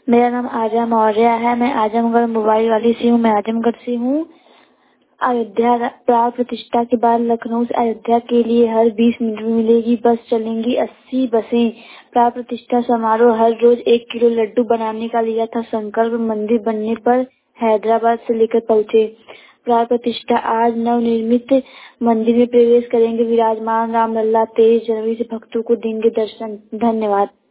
मेरा नाम आर्या मौर्य है। मैं आजमगढ़ मोबाइल वाली से हूँ। मैं आजमगढ़ से हूँ। अयोध्या प्राण प्रतिष्ठा के बाद लखनऊ से अयोध्या के लिए हर 20 मिनट में मिलेगी बस। चलेंगी 80 बसें। प्राण प्रतिष्ठा समारोह हर रोज 1 किलो लड्डू बनाने का लिया था संकल्प। मंदिर बनने पर हैदराबाद से लेकर पहुँचे। प्राण प्रतिष्ठा आज नवनिर्मित मंदिर में प्रवेश करेंगे। विराजमान रामलला 23 जनवरी से भक्तों को देंगे दर्शन। धन्यवाद।